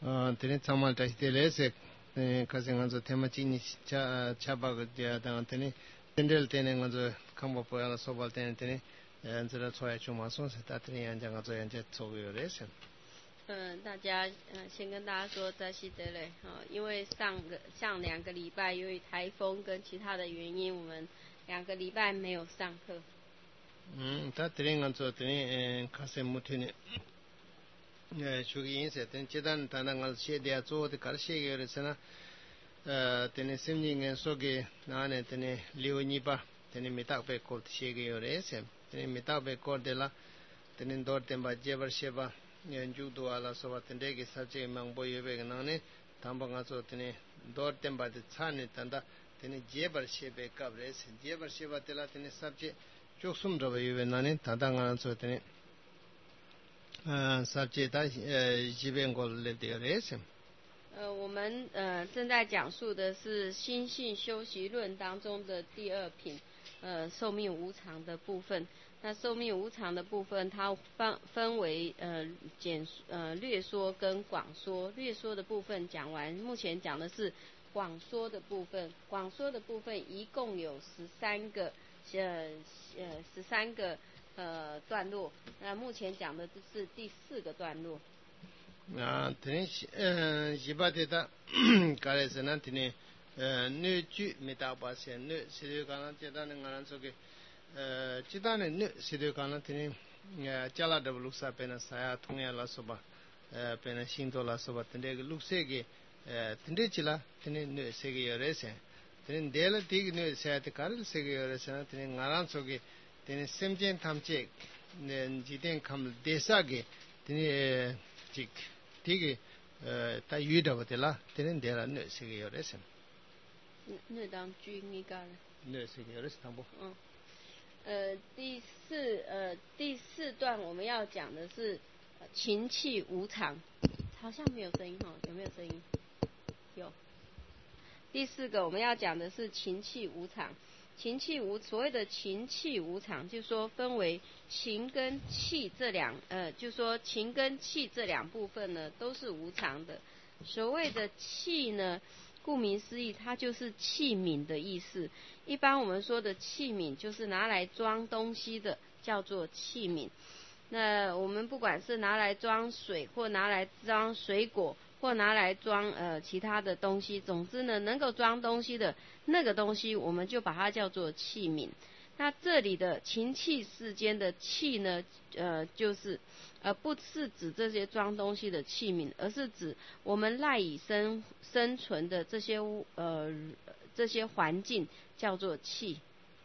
tene tsamal tashi tele se kasi nganzo tema chini chabaga dia dang tene tendel tene nganzo kamba poyala sobal tene tene nzira choya chuma son se ta tene yanja nganzo yanja tsogo yore se。 大家先跟大家说在西德勒因为上2个礼拜由于台风跟其他的原因，我们2个礼拜没有上课。 ta tene nganzo tene kase mutene shugi inse tene chedan tanda nganzo shedia zo de kar shege yore sena tene simni ngen soge nane tene liu nipa tene mitak pe kol shege yore se tene mitak pe kol de la tene dor temba jebar sheba juk ala soba tende ki sabche mangbo yebe nane tamba ngaso tene dor temba de chane tanda tene jebar shebe kabre se jebar sheba tela tene sabche choksum roba yebe nane tanda ngaso tene sabche ta jiben gol le de re se。 我们正在讲述的是心性修习论当中的第2品，寿命无常的部分。那寿命无常的部分，它分为略说跟广说。略说的部分讲完，目前讲的是广说的部分。广说的部分一共有13个段落。那目前讲的是第4个段落。 tene jibate ta kare sena tene ne ju metaba se ne sidu kana chedane ngaran soge chidane ne sidu kana tene chala da luksa pena saya thungya la soba pena shinto la soba tende lukse ge tende chila tene ne sege yore se tene dela dig ne se te kare sege yore se tene ngaran soge tene semjen thamche jiten kham desa ge tene chik tiki ta yuida watela tenen dera nö sige yoresen nö dang ju ni ga nö sige yores tambo。 第四段我们要讲的是情气无常，好像没有声音有没有声音？有。第4个我们要讲的是情气无常。所谓的情气无常，就是说分为情跟气就是说情跟气这2部分呢都是无常的。所谓的气呢，顾名思义，它就是器皿的意思。一般我们说的器皿就是拿来装东西的，叫做器皿。那我们不管是拿来装水，或拿来装水果，或拿来装其他的东西，总之呢，能够装东西的那个东西，我们就把它叫做器皿。那这里的情气世间的气呢，就是不是指这些装东西的器皿，而是指我们赖以生存的这些环境，叫做气。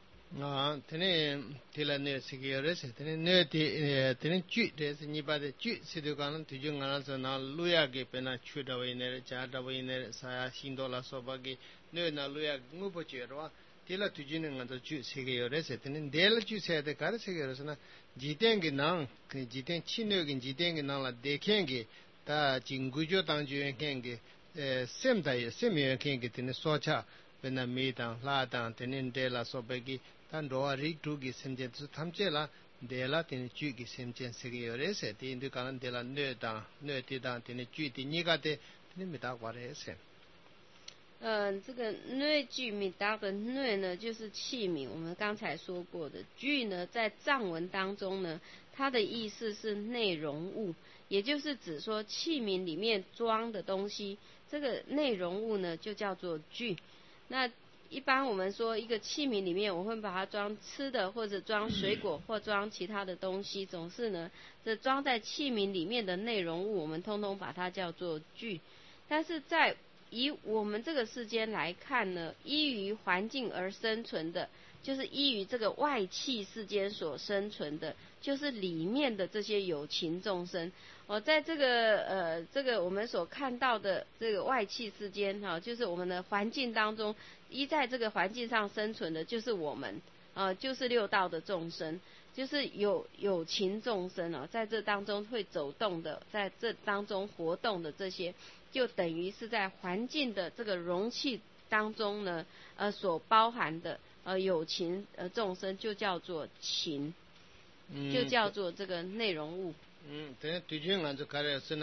tene tila ne sige yores tene ne tene ju des ni ba de ju sidu kana tuju ngana so na luya ge pena chuda we ne cha da we ne sa shindo la so ba ge ne na luya ngu bo che ro tila tuju ne ngana ju sige yores tene del ju se de kar sige yores na jiten ge nang jiten chino ge jiten ge nang la dekhen ge ta jingu jo tang ju ken ge sem da ye sem ye ken ge tene so cha pena me dang la dang tene de la so ba ge tan roa ri tu gi semjen su thamche la de la tin chu gi semjen se gi yore se tin du kan de la ne ti da tin chu ti ni ga de tin mi da wa re se。 这个内具米达的内呢，就是器皿，我们刚才说过的。具呢，在藏文当中呢，它的意思是内容物，也就是指说器皿里面装的东西，这个内容物呢就叫做具。那一般我们说一个器皿里面，我会把它装吃的，或者装水果，或装其他的东西，总是呢，这装在器皿里面的内容物，我们通通把它叫做具。但是以我们这个世间来看呢，依于环境而生存的，就是依于这个外气世间所生存的，就是里面的这些有情众生。在这个我们所看到的这个外气世间就是我们的环境当中，依在这个环境上生存的，就是我们就是6道的众生，就是有情众生在这当中会走动的，在这当中活动的这些，就等于是在环境的这个容器当中呢所包含的有情众生，就叫做情，就叫做这个内容物。 等对军俺就开始是呢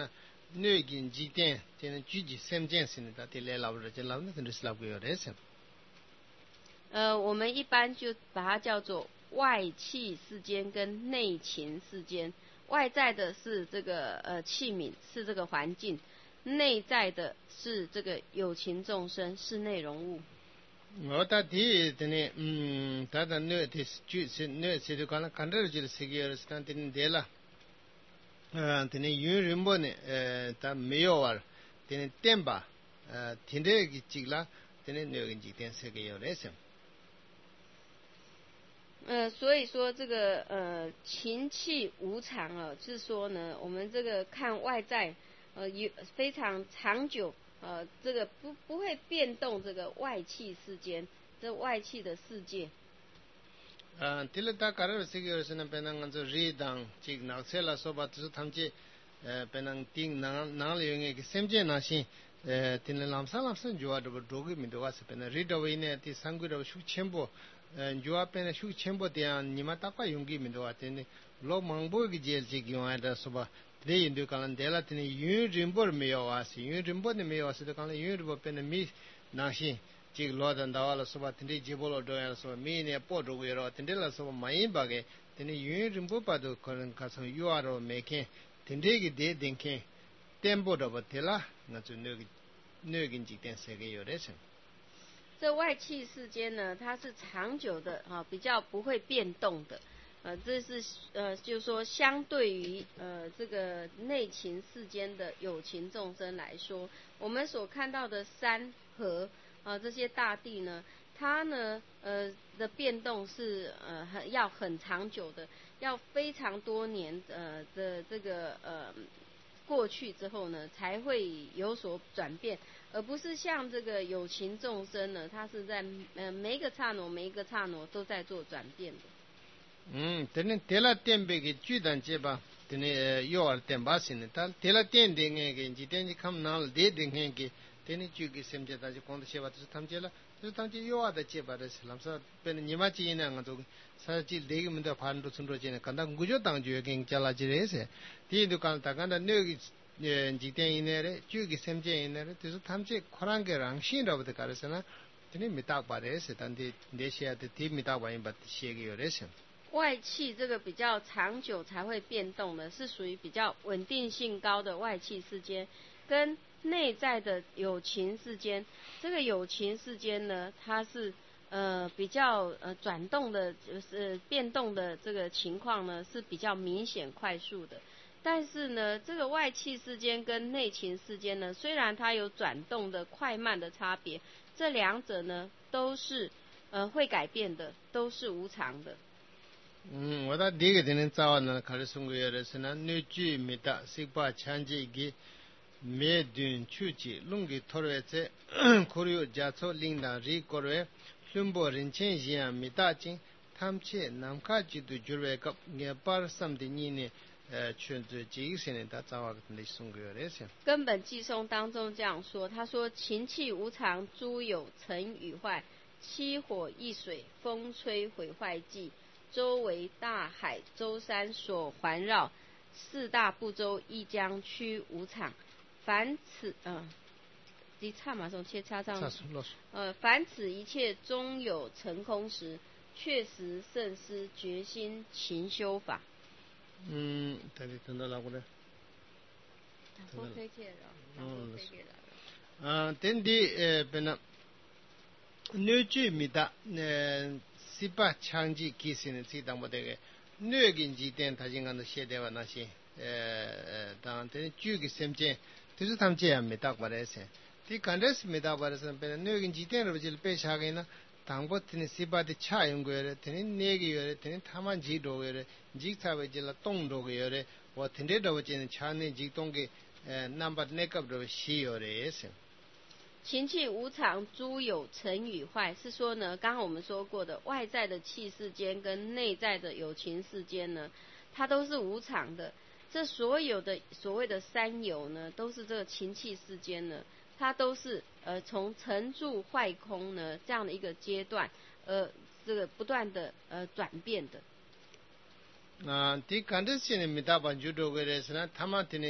女根几点，这呢具体三件事呢，他得来老了，这老呢真是老个有的是。 我们一般就把它叫做外气世间跟内情世间。外在的是这个器皿，是这个环境；内在的是这个有情众生，是内容物。 我打第的呢，他的女的就是女是就讲了，看到就是这个是看的对了。的呢，有人不呢，他没有啊，的呢电吧，听这个几啦，的呢女人几点这个有的是。 所以说这个情气无常啊，是说呢，我们这个看外在有非常长久这个不会变动这个外气世间，这外气的世界。 这里他讲的这个是呢，别人讲做热当，这个拿出来说吧，就是他们这别人听哪里用个sem件那些听了lamsa就话这个周围面的话是别人热的为呢，第三个的数千步。जो आप ने शुक चेंबो दिया निमा ताका युंगी मिंदो आते ने लो मंगबो की जेल चे क्यों आया था सुबह दे इंदो कालन देला तने यूं रिंबोर में आसी यूं रिंबोर ने में आसी तो कालन यूं रिंबो पे ने मी नाशी चीक लो दंदा वाला सुबह तने जेबोलो डोया सुबह मी ने पोटो को यारो तने ला सुबह माइन बागे तने यूं रिंबो पादो कालन कासं युआरो मेके तने की दे देंके टेम्पो डबो तेला ना जो नोगिन जितें से के योरेशन 这外气世间呢，它是长久的比较不会变动的。这是就是说，相对于这个内情世间的有情众生来说，我们所看到的山河这些大地呢，它呢的变动是要很长久的，要非常多年的这个过去之后呢，才会有所转变。而不是像这个有情众生呢，他是在每一个刹那都在做转变的。 等你得了点别个巨蛋节吧，等你幼儿点把心的，他得了点的那个，几点你看哪了点的那个，等你就给什节，他就光的些吧，就是他们节了，就是他们节幼儿的节吧的是，那么说，别人你妈节呢，我都啥节那个么的盘都从头节呢，看到我就当就跟家了节的是，第一就看他看到那个。几点以内的，就个什节以内的，就是他们这可能个让心了不得干的是呢，这里没打把的是，但是那些的地没打完也把写个有的是。 外气这个比较长久才会变动的，是属于比较稳定性高的外气世间，跟内在的有情世间，这个有情世间呢，它是比较转动的，就是变动的这个情况呢是比较明显快速的。但是呢，这个外气世间跟内情世间呢，虽然它有转动的快慢的差别，这两者呢都是会改变的，都是无常的。 我到第一个天早上呢，开始送过来是呢，女主没得，是把强制给没断出去，弄个拖来在，可有家错领导人过来，全部人前线没打进，他们去南卡就都就来个，也把什的你呢？ 根本寄颂当中这样说，他说：情气无常，诸有成与坏，七火一水，风吹毁坏迹，周围大海，舟山所环绕，四大部洲一将趋无常。凡此你差马上切插上凡此一切终有成空时，确实甚思决心勤修法。 다리 던달라고 그래. 덴디 베나 뇌주입니다. 시바 창지 기신의 지당보되게 뇌긴지 된 다진간의 시대와 나시 다한테 주기 셈제 뜻을 탐지합니다. 말해서 이 간데스입니다. 말해서 베나 뇌긴지 된을 질 빼샤게나 당보트니 시바디 차용고래 되니 내기요래 되니 타만 지도요래 직사베 질라 똥도고요래 뭐 텐데도버지는 차네 직동게 넘버 네급도 시요래스 情气无常，诸有成与坏，是说呢，刚刚我们说过的外在的气世间跟内在的有情世间呢，它都是无常的。这所有的所谓的三有呢，都是这个情气世间呢，它都是从成住坏空呢这样的一个阶段，这个不断的转变的。 第感觉现在没大把就这个的是呢，他们的呢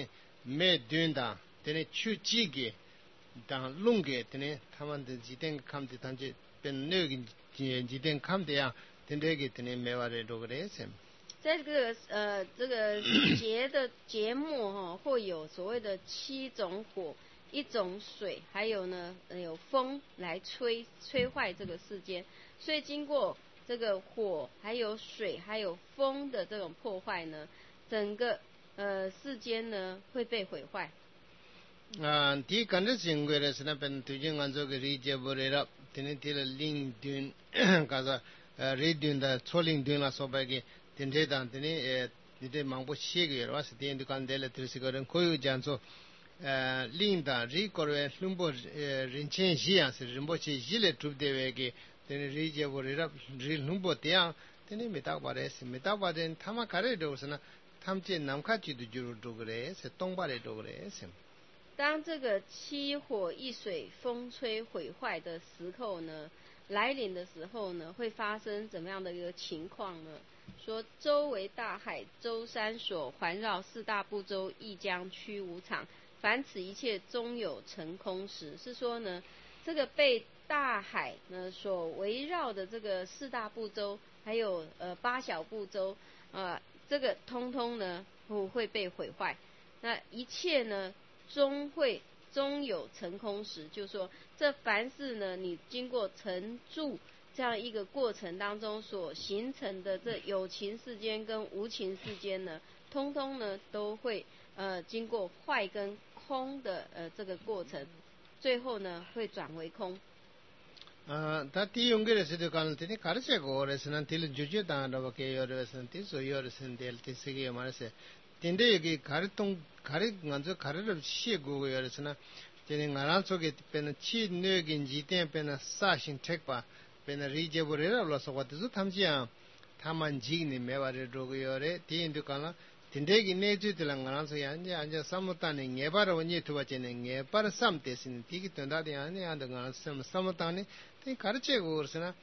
me dunda tene chu chi ge dan lung ge tene taman de jiten kam de tan je ben ne ge jiten kam de ya tende ge tene me wa re do gre sem 在这个节的节目哈，会有所谓的7种火、1种水，还有呢有风来摧坏这个世间。所以经过这个火、还有水、还有风的这种破坏呢，整个世间呢会被毁坏。 第kan de singwe re sna pen tujing anzo ge ri je bore ra tene tele ling dun kaza ri dun da choling dun la so ba ge tende dan tene de mangbo she ge ra se den dukan de le trisi go ren koyu janso ling da ri korwe lumbo rin chen ji ya se rimbo che ji le tup de we ge tene ri je bore ra ri lumbo te ya tene meta ba re se meta ba den thama kare do sna thamche namkha chi du juru do gre se tong ba re do gre se 当这个7火1水风吹毁坏的时候呢，来临的时候呢，会发生怎么样的一个情况呢？说周围大海，周山所环绕4大部洲，亦将趋无常。凡此一切，终有成空时。是说呢，这个被大海呢所围绕的这个4大部洲，还有8小部洲，这个通通呢会被毁坏。那一切呢？终有成空时，就是说，这凡是呢，你经过成住这样一个过程当中所形成的这有情世间跟无情世间呢，通通呢都会经过坏跟空的这个过程，最后呢会转为空。 다 띠용게를 세도 간을테니 가르세고 오래서는 딜 주주다 나버게 요래서는 띠소 요래서는 딜 띠세게 말세 딘데 여기 가르통 가르 먼저 가르를 시고 요래서는 제네 나란 속에 빼는 치 뇌긴 지템 빼는 사신 책바 빼는 리제보레라로서 와도 탐지야 타만 지니 메와레 로고요레 띠인도 간라 딘데기 내주들랑 나란서 앉아 삼무탄에 녜바로 원이 두바제네 녜바로 삼대신 띠기 던다데 아니 안다 간 삼무탄에 띠 가르체고 그러스나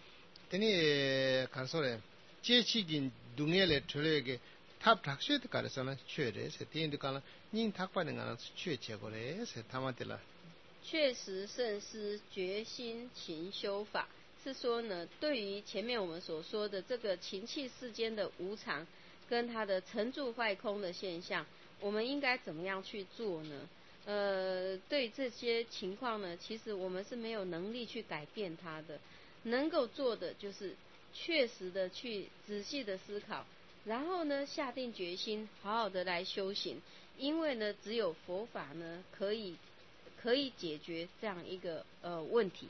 띠니 가르소레 제치긴 둥엘에 틀레게 탑 닥셔도 가르서나 최레 띠인도 간라 닌 탁바는 간라 최체고레 타마텔라 确实圣师决心勤修法，是说呢，对于前面我们所说的这个情气世间的无常，跟它的成住坏空的现象，我们应该怎么样去做呢？对这些情况呢，其实我们是没有能力去改变它的，能够做的就是确实的去仔细的思考，然后呢，下定决心，好好的来修行，因为呢，只有佛法呢，可以解决这样一个问题。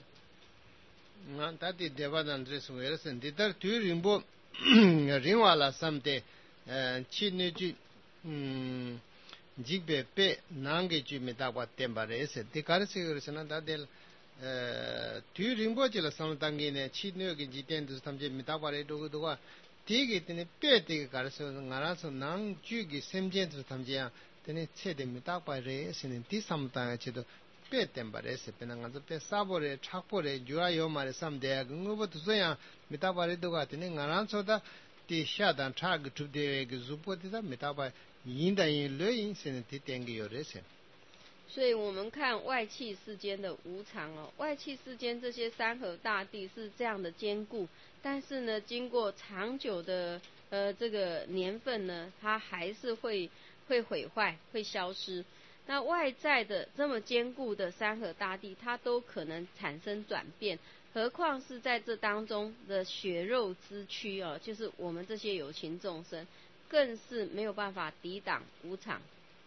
다디 대바단드레스 웨르슨 디더 튜림보 링와라 삼데 치니지 지베페 난게지 메다바 템바레스 디카르세 그르스나 다델 튜림보지라 삼당기네 치니여기 지텐드 삼제 메다바레 도고도가 디게 테네 페티게 가르서 나라서 난 주기 셈젠드 삼제야 테네 체데 메다바레 스는 디 삼당에치도 빼템바레스 페나가서 빼 사보레 착보레 주아요 마레 삼데야 그거부터 소야 메타바레도가 되는 나란서다 티 샤단 차그 투데게 주포티다 메타바 인다인 르인 세는 티땡기요레세 所以我们看外气世间的无常哦，外气世间这些山河大地是这样的坚固，但是呢，经过长久的这个年份呢，它还是会毁坏，会消失。那外在的这么坚固的山河大地，它都可能产生转变，何况是在这当中的血肉之躯哦，就是我们这些有情众生，更是没有办法抵挡无常。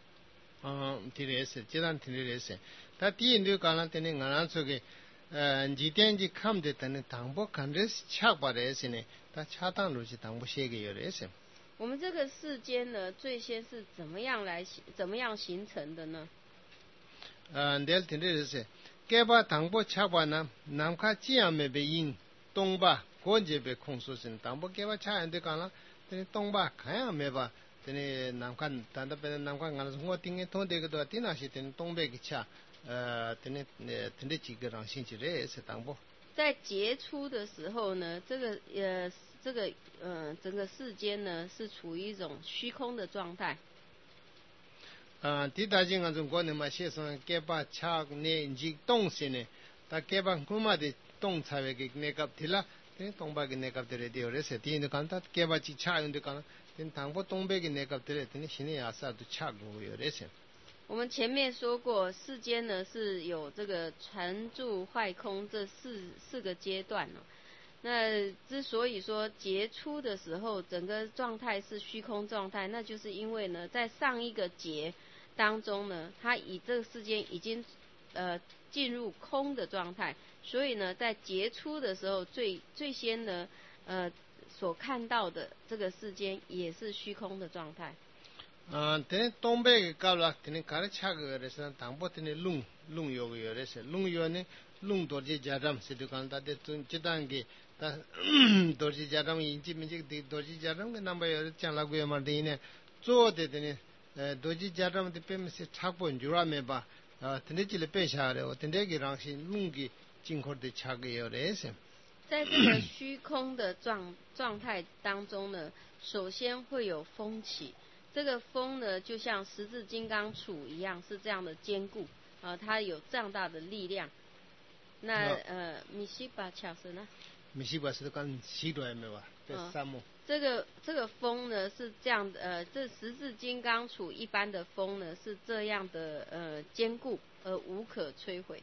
티레스 제단 티레스 다 티인도 간한테는 나란 속에 지텐지 감데다는 당보 간레스 차바레스네 다 차단로지 당보 세게 요레스 我们这个世间呢，最先是怎么样形成的呢？ 델 티레스 개바 당보 차바나 남카 지야메베인 동바 고제베 콩소신 당보 개바 차안데 간라 동바 가야메바 테네 남칸 단다베 남칸 간서 홍어팅에 통데게도 티나시 테네 동백이차 테네 텐데 지거랑 신지레 세당보 在杰出的时候呢，这个整个世间呢是处于一种虚空的状态。 第大经中国呢嘛，写上给把恰呢引动些呢，他给把古嘛的动才为给那个提了，等东北给那个的来的，而且第一看他给把去恰用的看，等唐不东北给那个的来，等新的亚萨都恰过有而且。 我们前面说过，世间呢是有这个成住坏空这四个阶段哦。那之所以说结出的时候，整个状态是虚空状态，那就是因为呢，在上一个结当中呢，它以这个世间已经进入空的状态，所以呢，在结出的时候，最先呢所看到的这个世间也是虚空的状态。 等东北搞了，等搞了恰个的是，当不等龙有个有的是，龙有呢，龙多些家长是就讲他的这单个，他多些家长引进面这个多些家长个那么有讲了个嘛的呢，做的呢，多些家长的别么是差不多就那么吧，等这里别下来，我等这个让是龙个进口的恰个有的是。 在这个虚空的状态当中呢，首先会有风起。这个风呢，就像十字金刚杵一样，是这样的坚固，它有这样大的力量。那米西巴巧神呢？ 米西巴是讲西多没吧？在沙漠。 这个风呢是这样的，这十字金刚杵一般的风呢是这样的坚固而无可摧毁。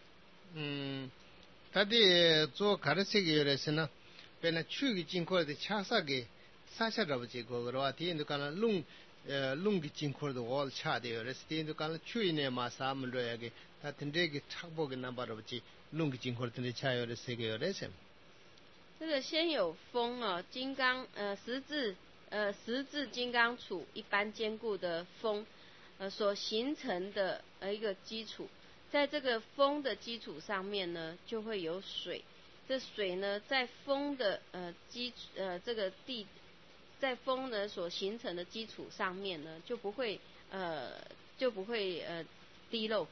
他的做卡的这个原来是呢，本来去个经过的恰萨给撒下着不结果的话，第一就讲了龙的经过的我恰的，而是第一就讲了去年嘛啥么子呀个，他等这个差不多个那把的不结，龙的经过的恰有的这个有的是。 这个先有风啊，金刚十字金刚杵一般坚固的风，所形成的一个基础，在这个风的基础上面呢，就会有水。这水呢，在风的这个地，在风呢所形成的基础上面呢，就不会滴漏。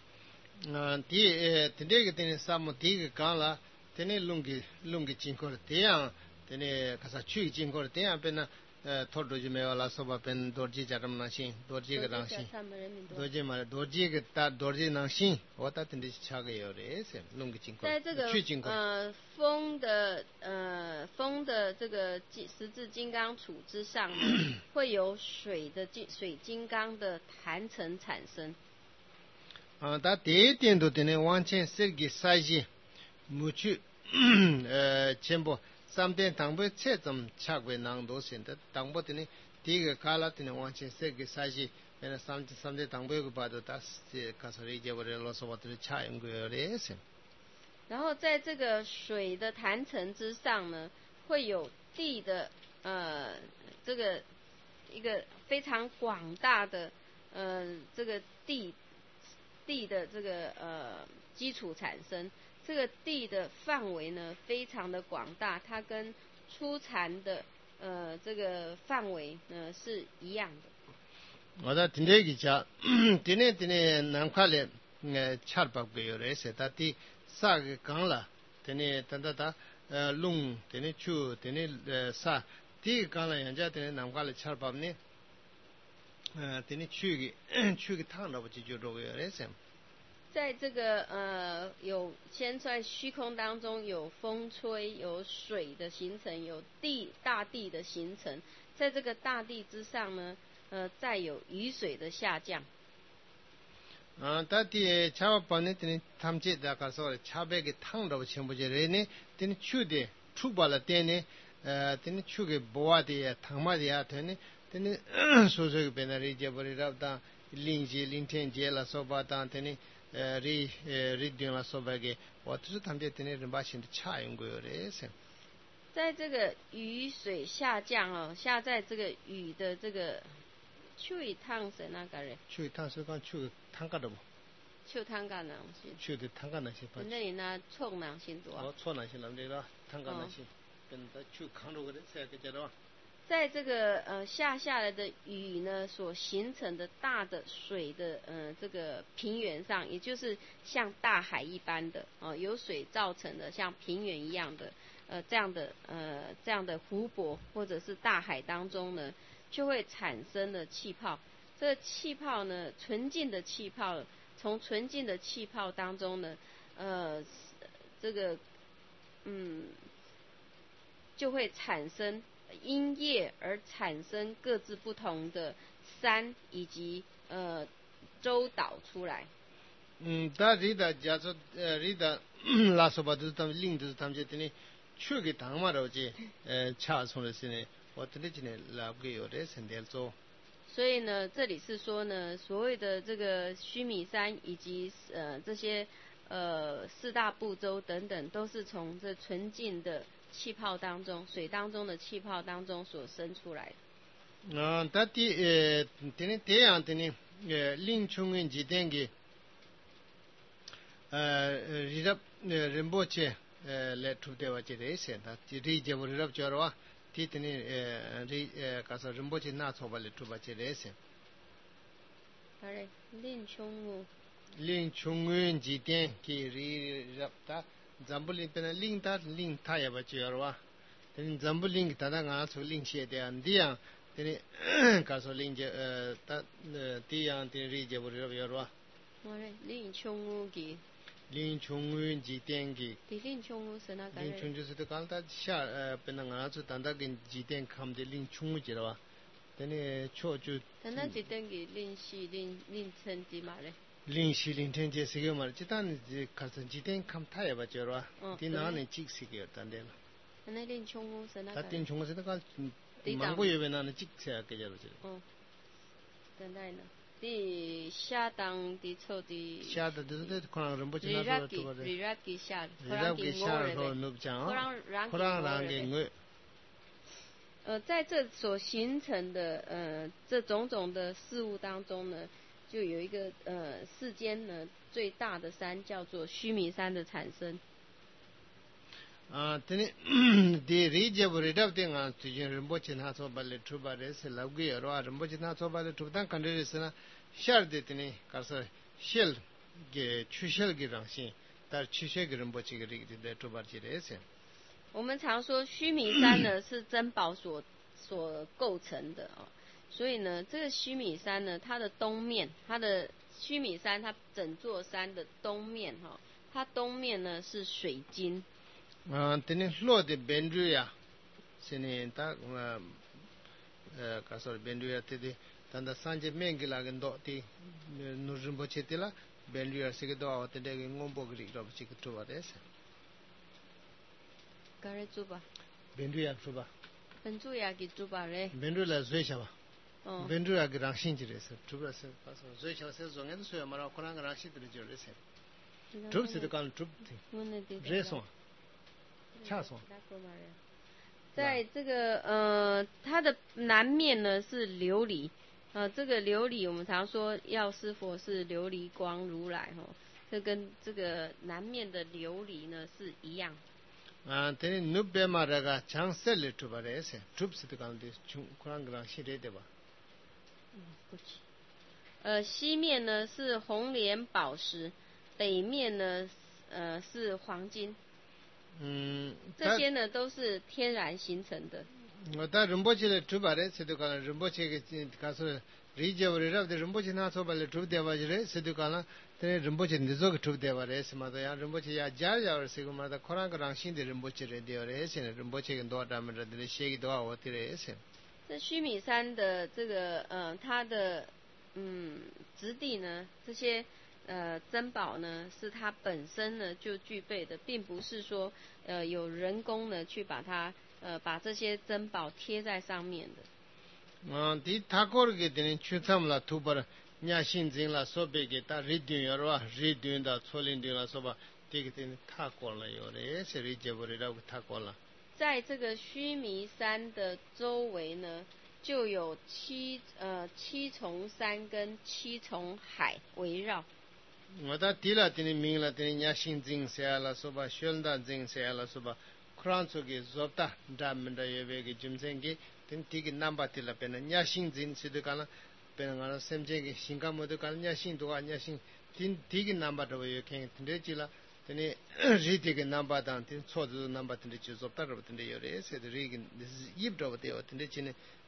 这个等什么？第一个讲了，等你龙给经过了，这样等你可是去经过了，这样变呢拖着就没有了，说吧变多几家人能行，多几个能行，多几嘛，多几个大多几能行，我打等你恰个有的是龙给经过， 在这个风的这个十字金刚杵之上呢，会有水金刚的坛层产生。 他第一点都等你往前设计赛季，没去全部3点当不切怎恰过难度现在当不等你第一个卡了等你往前设计赛季，那3点当不个把都打是卡索里接不了老说话都是恰用过的是。 然后在这个水的坛层之上呢，会有地的这个一个非常广大的这个地的这个基础产生。这个地的范围呢非常的广大，它跟出产的这个范围呢是一样的。 我在听这个讲，今年南块的恰巴个有的是，他第3个讲了，今年他龙，今年秋，今年啥，第一个讲了，人家今年南块的恰巴呢，今年去个汤了不就这个有的是。 在这个先在虚空当中有风吹，有水的形成，有大地的形成，在这个大地之上呢，再有雨水的下降。 大地恰巴呢，等他们这大家说恰巴个汤了不全部这人呢，等去的出巴了点呢，等去个波啊的汤嘛的啊，等说个别那里接不了当零天节了说吧当等定了说白个，我只是他们这等人把现在恰用过的是。 在这个雨水下降哦，下在这个雨的这个秋汤是哪个人？ 秋汤是讲秋汤干的不？ 秋汤干的是。 秋的汤干那些。 那里呢，冲那些多。 冲那些那里了，汤干那些，跟他秋扛着个的这个阶段。 在这个下来的雨呢所形成的大的水的这个平原上，也就是像大海一般的由水造成的像平原一样的这样的湖泊或者是大海当中呢，就会产生了气泡。 这气泡呢，纯净的气泡，从纯净的气泡当中呢，这个就会产生因液而产生各自不同的山以及洲岛出来。 다 리다 자서 리다 라소바도 담 링도 담제 되니 추게 당마로지 차송을시네 어떻게 지내 라브게 요래 선델조 所以呢，这里是说呢，所谓的这个须弥山以及这些四大部洲等等，都是从这纯净的气泡当中、水当中的气泡当中所生出来的。 다티 되니 대양 되니 링충은 지den기 리랍 림보체 레투데와지레세 다 리제보 리랍 저와 티티니 리 가서 림보체 나초발레 투바체레세 그래 링충우 링충은 지den 기 리랍다 잠불린 페나 링다 링타야바 저와 되니 잠불링 다다가 소 링시에 안디야 되니 가서 링제 다 디양 되니 리제보 리랍 저와 그래 링충우기 링충은 지den기 링충우 스나 가래 링충주스도 간다 샤 페나가서 단다긴 지den 감데 링충우지라와 되니 초주 단다 지den기 링시 링천지 말래 링시 링천지 세계 말 지단 가서 지den 감 타야바 저와 디나네 찍시게 단데 네 링충우 스나 가래 다틴 충우스도 간 망고예베나는 찍세야 깨져로지 단다이나第下当的错的， 下的就是可能人不知道说这个的， 给下， 可能给下后弄不讲，可能让给我。 在这所形成的这种种的事物当中呢，就有一个世间呢最大的山叫做须弥山的产生。 tene de rije borida tenga tujin rimboche na so balle truba res lagui ro rimboche na so balle truba kan res na shar de tene karsa shel ge chushel ge rangsin tar chushe ge rimboche ge ri de truba ji res 我们常说须弥山呢是珍宝所构成的哦，所以呢这个须弥山呢，它的东面，它的须弥山它整座山的东面哈，它东面呢是水晶。 tene lo de bendria sene ta kasor bendria te tanda sanje mengila gendo ti nurjumbo chetila bendria sege do awate de ngombo gri do chik to bades gare zuba bendria zuba bendria gi zuba le bendria zwe chaba bendria gi rangshin jire se zuba se paso zwe chaba se zongen so mara khona ga rashi de jore se trub se de kan trub ti reson 在这个它的南面呢是琉璃，这个琉璃我们常说药师佛是琉璃光如来哈，这跟这个南面的琉璃呢是一样。 tene nubbe maraga changsel tu barese trup sit kan de kurang gra shire de ba。西面呢是红莲宝石，北面呢是黄金。这些呢都是天然形成的。 我到rinpoche le tubare sedu kala rinpoche ke kaso rije ore de rinpoche na so bale tub deva jire sedu kala tene rinpoche nizo ke tub deva re semada ya rinpoche ya jar ya ore segu mada khorang rang shin de rinpoche re de ore sen rinpoche ke do da me de shegi do wa ti re sen 这须弥山的这个它的质地呢，这些珍宝呢是它本身呢就具备的，并不是说有人工呢去把它把这些珍宝贴在上面的。 di thakor ge den chutam la thubar nya shin jing la sobe ge ta ridyu yorwa ridyu da cholin de la soba ti ge den thakor la yore se ri je bore ra thakor la 在这个须弥山的周围呢，就有七重山跟7重海围绕。 我到地了，等你明了，等你伢心静下来，说吧，宣达静下来，说吧，克朗出去做的，咱们的也为个精神个，等第个number地了，变成伢心静是的干了，变成俺sem这个性格么的干，伢心多啊，伢心，第个 number 的为看，等这去了，等你日这个 number 当，等错的 number 等你就做的了，等你有的是的，这个是一不着的，等你去呢，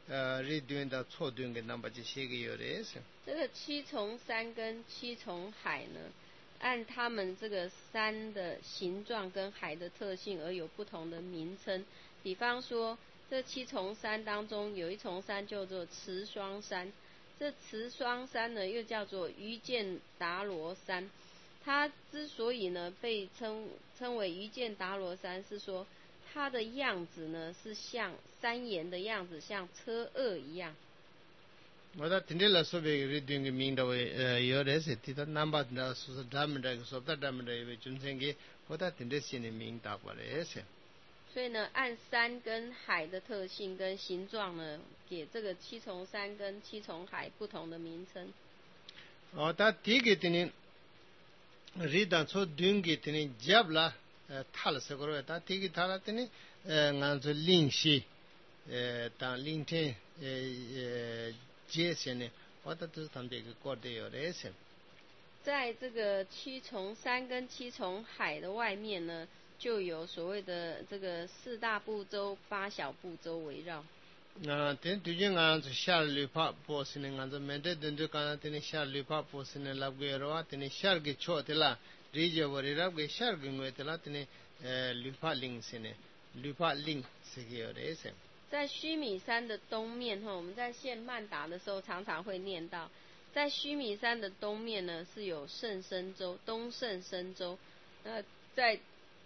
리 둔다 초둔 게 넘버 지个有的是。 这个七重山跟七重海呢，按他们这个山的形状跟海的特性而有不同的名称。比方说，这七重山当中有一重山叫做慈双山，这慈双山呢又叫做于建达罗山。它之所以呢被称为于建达罗山，是说它的样子呢是像山岩的样子，像车轭一样。 我的听了说别个对个名的为有的是，提到南巴的说是他们的说的他们的为准生个，我的听的新的名打过来是。 所以呢，按山跟海的特性跟形状呢，给这个七重山跟七重海不同的名称。 哦，他第一个听呢，日当初对个听呢，接不啦，他了是个罗，他第一个他了听呢，俺说灵犀，当灵天，界限呢，我的都是他们这个过的有的是。 在这个七重山跟七重海的外面呢，就有所谓的这个四大部洲、八小部洲围绕。 对近俺是下旅帕波斯呢，俺是面对对就看对下旅帕波斯呢，拉贵罗啊，对下个错的啦，理解我的拉贵下个我的啦，对旅帕零是呢，旅帕零是个有的是。 在须弥山的东面哈，我们在献曼达的时候常常会念到，在须弥山的东面呢是有圣深州，东圣深州。在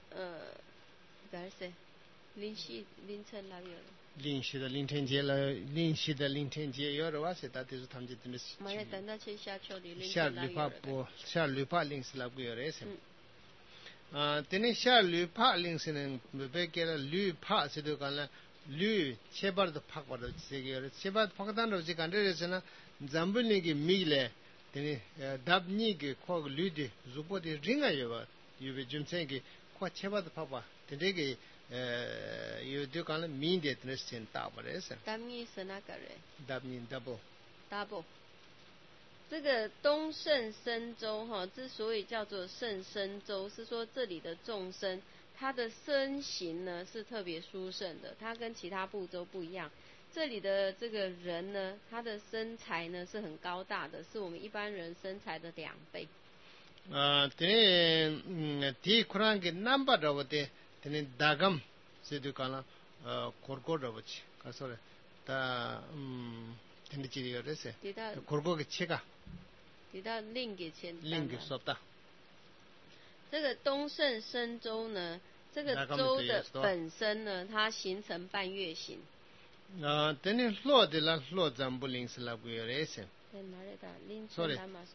临城那边。 临溪的临天街了，临溪的临天街有的话是，他就是他们这边的。 马来等到去下秋的临下旅帕波，下旅帕零是那个有的是。等你下旅帕零是呢，别给了旅帕是都讲了。旅切巴的帕过的这个，切巴帕当中是看这是呢，咱们那个米嘞，等于达尼个靠个旅的，如果的人啊有吧，有个准生个靠切巴的帕吧，等这个有就讲了米的那是先大不了是。 达米是哪个人？ 达米 double。 这个东胜深州哈，之所以叫做胜深州，是说这里的众生。他的身形呢是特别殊胜的，他跟其他部洲不一样。这里的这个人呢，他的身材呢是很高大的，是我们一般人身材的2倍。 第库兰给南巴的我的，达甘是就讲了korko的我去，他说了，他几个人是，korko给切个， 另给钱， 另给说的。 这个东胜深州呢，这个州的本身呢，它形成半月形。 等你落的了，落咱不临是那个有些。 sorry。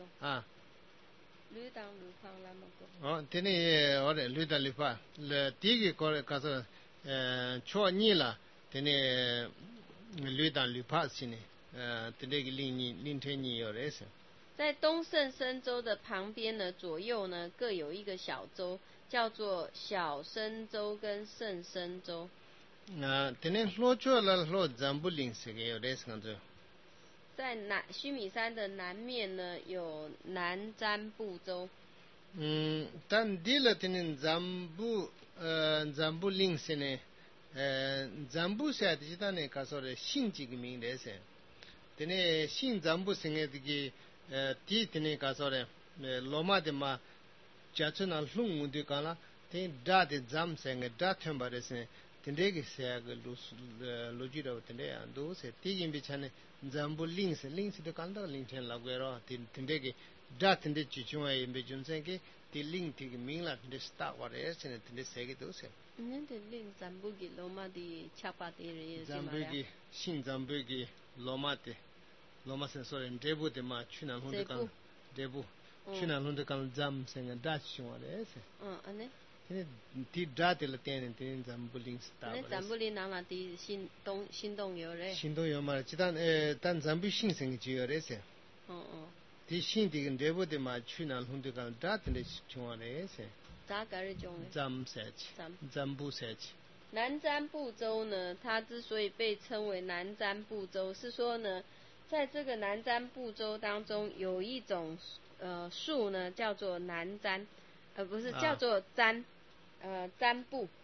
绿当绿胖那么多。 等你我的绿当绿胖，第一个告诉错你了，等你绿当绿胖是呢，等那个零天你有些。 在东胜深州的旁边呢，左右呢各有一个小州，叫做小深州跟圣深州。 等你落错了，落咱不临是个有的是个州。 在须弥山的南面呢，有南瞻部洲。 但第了等你咱不临是呢，咱不是的，但呢，他说的新几个名的是，等你新咱不是的这个。第等于讲说的，罗马的嘛，加出那龙的讲了，等打的咱生个打全部的是，等这个是个路据的，等这样都是第一笔钱呢，咱不临时的讲到临天老贵了，等这个打等的集中啊，没准生个，第临这个名了，等这start或者是呢，等这谁个都是。 这临咱不给罗马的恰巴的人咱不给新咱不给罗马的。罗马人说的这部的嘛，去南龙的讲这部，去南龙的讲咱们生个大熊啊，这是。 安尼。 第打的了点，咱们不临时打。 咱不临哪的新动有嘞。 新动有嘛，但咱不新生就有的是。第新的跟这部的嘛，去南龙的讲打的熊啊，这是。 咋个的种呢？ 咱们社区。咱不社区。 南瞻部洲呢，它之所以被称为南瞻部洲，是说呢。在这个南瞻部洲当中，有一种树呢，叫做南瞻，不是叫做瞻，瞻部。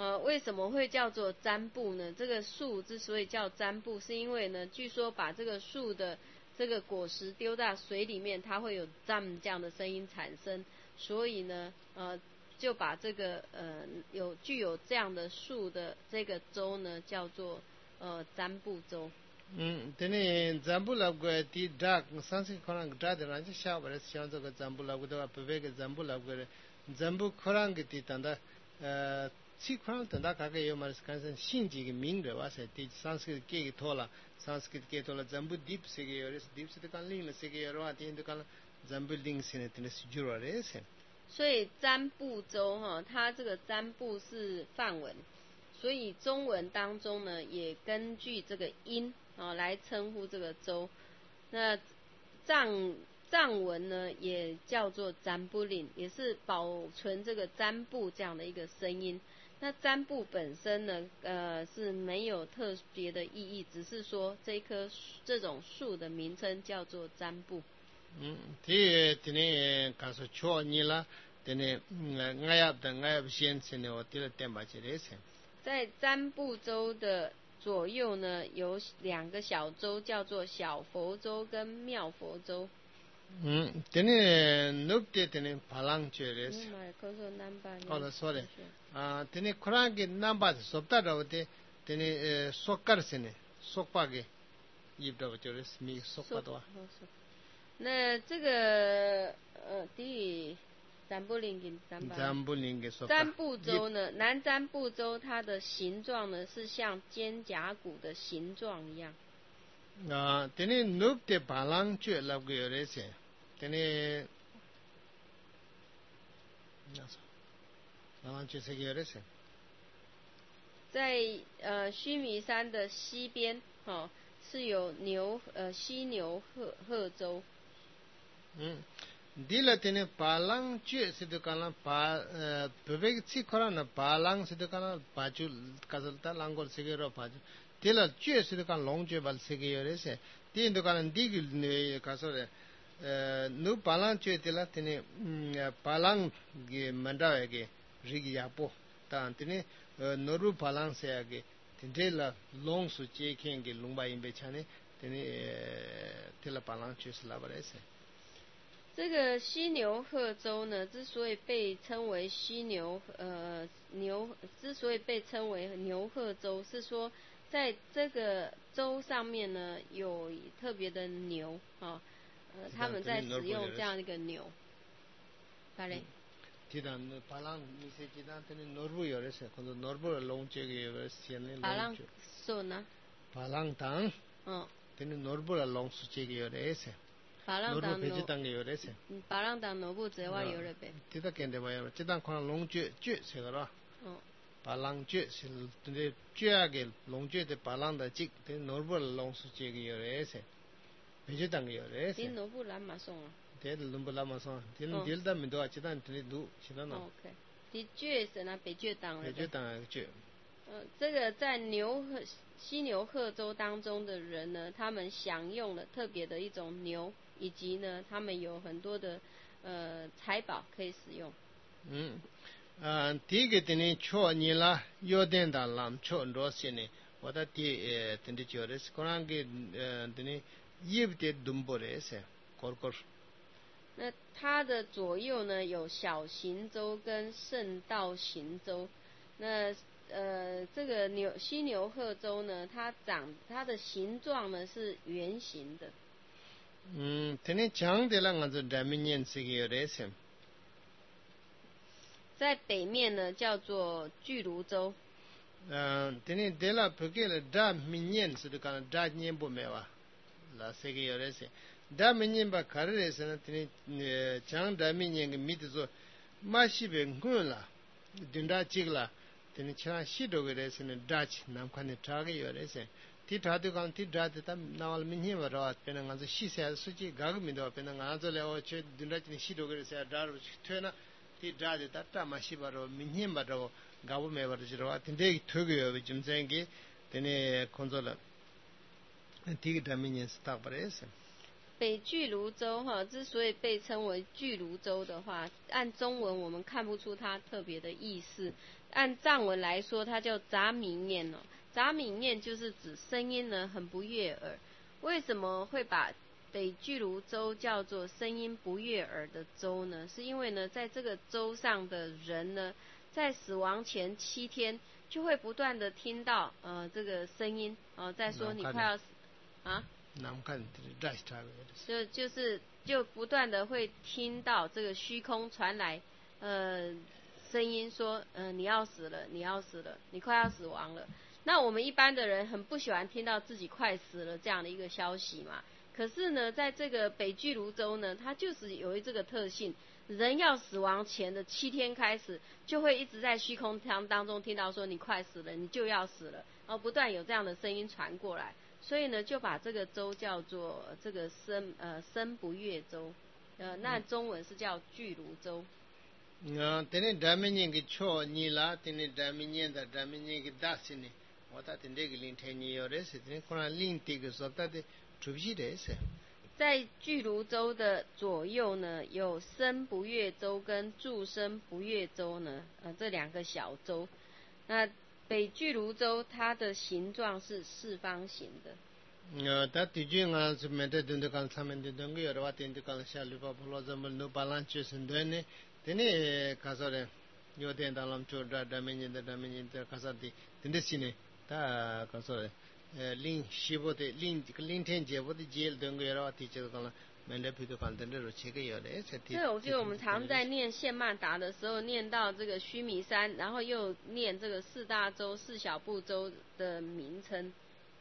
为什么会叫做占卜呢？这个树之所以叫占卜，是因为呢，据说把这个树的这个果实丢到水里面，它会有占这样的声音产生，所以呢，就把这个具有这样的树的这个州呢，叫做占卜州。 tene zambu labgo ti dak sansi khorang da de ran sha bare sha zo ga zambu labgo da pebe ga zambu labgo zambu khorang ti tanda chi khorang tanda ka ga yo mar kan san shin ji ge ming de wa se ti sanskrit ke ge thola sanskrit ke thola zambu deep se ge yores deep se kan ling se ge ro ti de kan zambu ling se ne tene su juro re se 所以占卜州哈，它这个占卜是梵文，所以中文当中呢，也根据这个音来称呼这个州。那藏文呢，也叫做占卜令，也是保存这个占卜这样的一个声音。那占卜本身呢，是没有特别的意义，只是说这种树的名称叫做占卜。 tene kaso cho ni la tene ngayab shen se ne o tile temba chire se 在占卜州的左右呢，有2个小州，叫做小佛州跟妙佛州。 tene nupte tene palang chire se sorry tene khurang ge namba sopta rawte tene sokkar se ne sokpa ge yibda chire se mi sokpa do 那这个第占卜林跟占卜州呢，南占卜州它的形状呢是像肩胛骨的形状一样。 tene nupte palang chue labgo yore se tene palang chue se yore se 在须弥山的西边是有犀牛贺州。 dila tene palang chue sidu kana bebek chi khorana palang sidu kana paju kazalta langol sigero paju dila chue sidu kana long chue bal sigero se tin du kana digil ne kasore nu palang chue dila tene palang ge mandawe ge rigi yapo ta tene noru palang se age tindela long su che khenge lungba imbe chane tene dila palang chue slabare se 这个犀牛贺州呢，之所以被称为牛贺州，是说在这个州上面呢有特别的牛他们在使用这样一个牛。巴雷。 巴朗你是记得那诺布有的是，可能诺布龙这个有的是呢。 巴朗说呢？ 巴朗当。那诺布的龙是这个有的是。 巴朗当诺布这话有了呗。 这个跟的嘛有，这当可能龙卷是个咯。巴朗卷是那卷个龙卷的巴朗的这，那诺布的龙是这个有的是，别这当有的是。 你诺布拉马松啊？ 对，诺布拉马松，这当没多，这当这都是那。 OK， 的卷是那北卷当了。 北卷当卷。 这个在犀牛贺州当中的人呢，他们享用了特别的一种牛，以及呢，他们有很多的财宝可以使用。 第一个呢，错你了，有点大浪错多些呢，我的真的觉得是可能个呢，也不得dumbo的是，korkor。 那它的左右呢有小行舟跟圣道行舟，那这个犀牛贺州呢，它的形状呢是圆形的。 tene chang de la ngazo dominion sigurese。 在北面呢叫做巨芦州。 tene de la porque la dominion是的kana da nyen bo mewa la sigurese dominion ba karese na tene chang dominion ge mitzo mashibe ngula dinda chigla tene chana shido ge resene dach nam khane trage yorese ti thadu kan ti drat ta nawal minhi wara pena ngazo shi sa suji gag mindo pena ngazo le o che dinda chini shido ge rese dar thena ti drat ta ta mashi baro minhi baro gabu me baro jiro tinde thoge yo jimzenge tene konzola ti dominion sta parese 北俱泸州哈，之所以被称为俱泸州的话，按中文我们看不出它特别的意思。按藏文来说，它叫杂米念哦。杂米念就是指声音呢很不悦耳。为什么会把北俱泸州叫做声音不悦耳的州呢？是因为呢，在这个州上的人呢，在死亡前7天就会不断的听到这个声音在说你快要死啊。就不断的会听到这个虚空传来声音说你要死了，你要死了，你快要死亡了。那我们一般的人很不喜欢听到自己快死了这样的一个消息嘛。可是呢，在这个北俱泸州呢，它就是有这个特性，人要死亡前的7天开始，就会一直在虚空当中听到说你快死了，你就要死了，然后不断有这样的声音传过来。所以呢，就把这个州叫做这个声不悦州，那中文是叫俱泸州。 tene Draminyen ki cho ni la tene Draminyen da Draminyen ki da sini wata tene ki lin tenye yore se tene kona lin tege sota de chubji de se。 在俱泸州的左右呢，有声不悦州跟住声不悦州呢，这2个小州。那北俱泸州它的形状是4方形的。 ta tiju nga su mente dundu kan samen dundu yore wa tendu kan sha lupa polo zambal no balan chu sindone tene kasore yo ten dalam chu da Draminyen da kasati tende sine ta kasore lin shibo de lin ten jebo de jel dungu yore wa tichu kan mente pidu kan tende ro chege yore se ti。 我觉得我们常在念宪曼达的时候，念到这个须弥山，然后又念这个4大洲、4小部洲的名称。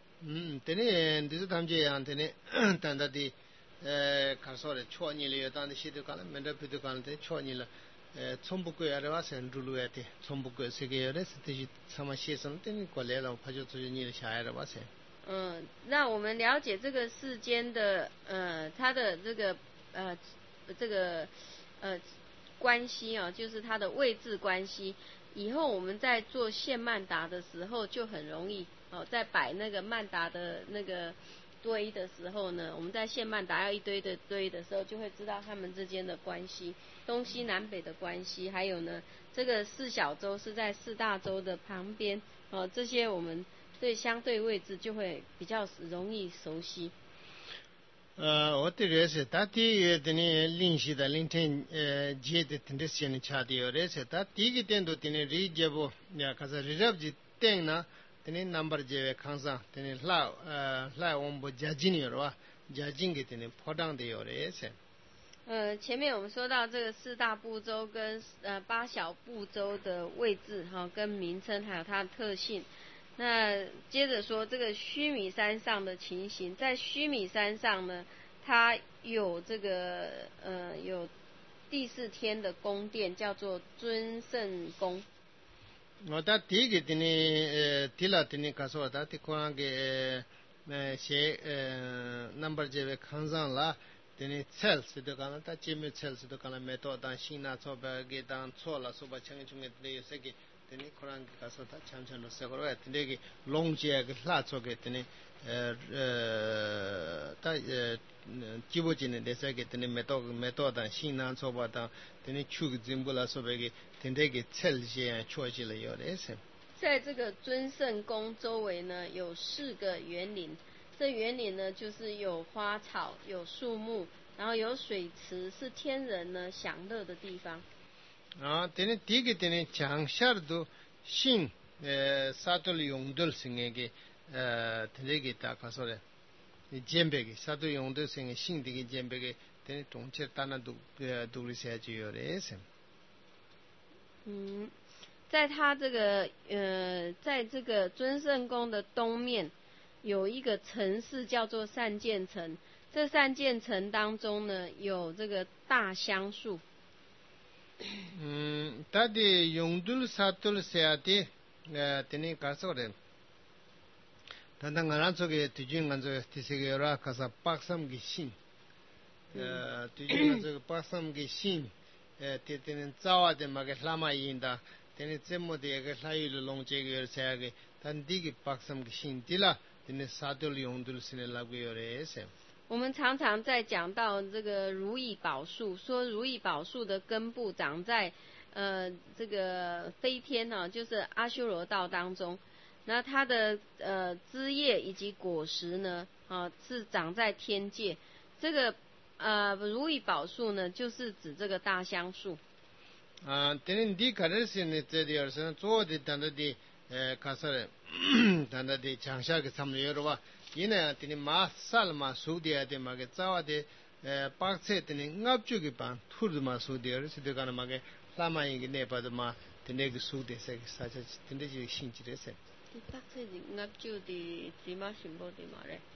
tene disu tamje yan tene tanda di kasore choni le yodan shidu kan menda pidu kan te choni la tsombuko yarwa sen rulu yate tsombuko sege yore sete sama shesan tene kwale la phajo tsoje ni le shayarwa sen。 那我们了解这个世间的它的这个关系就是它的位置关系。以后我们在做献曼达的时候就很容易在摆那个曼达的那个堆的时候呢，我们在献曼达要一堆的堆的时候，就会知道他们之间的关系，东西南北的关系，还有呢，这个4小洲是在4大洲的旁边这些我们对相对位置就会比较容易熟悉。 我这个是他第一的呢，临时的凌晨接的真的是呢，差的有的是他第一个点都的呢，日接不呀，可是日接不点呢，的呢 number 接看上的呢来我们不加进有了，加进给的呢破档的有的是。 前面我们说到这个4大部洲跟8小部洲的位置跟名称还有它的特性。那接着说这个须弥山上的情形，在须弥山上呢，它有这个有第4天的宫殿，叫做尊胜宫。 我他第一个的呢提了的呢，告诉我他的可能给写number 这位看上了。tene cells de kana ta cheme cells de kana meto dan shina choba ge dan chola soba chang chung de yosege tene koran ka so ta chang chang no se ko tene ge long je ge la cho ge tene ta jibo jin de se ge tene meto dan shina choba dan tene chu ge jimbula soba ge tene ge cell je cho ji le yo de se。 在这个尊胜宫周围呢，有4个园林。这园林呢，就是有花草、有树木，然后有水池，是天人呢享乐的地方。 tene tigi tene changshar do shin satul yongdul singe ge tene ge ta kasore jembe ge satul yongdul singe shin dige jembe ge tene tongche tana du duri se ji yore se。 在它这个在这个尊胜宫的东面。有一个城市叫做善见城，这善见城当中呢，有这个大香树。 他的永度萨度下的tene kasore，他那俺这个最近俺这个这些个啦，可是巴桑给信，最近俺这个巴桑给信，tene早啊的嘛个拉玛因的，tene这么的一个拉有龙这个啥个，但这个巴桑给信的啦。tene sadul yongdul sine lagwe yore se。 我们常常在讲到这个如意宝树，说如意宝树的根部长在这个飞天呢、就是阿修罗道当中。那它的枝叶以及果实呢，是长在天界。这个如意宝树呢，就是指这个大香树。 tenin di karesi ne tsedi arsan zo de tanda de kasar tanda de changsha ke samle yorwa yina tini ma sal ma su de ade ma ke zawa de pakse tini ngapchu ke pan thur ma su de ar se de kana ma ke lama yin ke ne pa de ma tini ke su de se sa cha tini ji shin ji de se pakse ngapchu de ma shimbo de ma re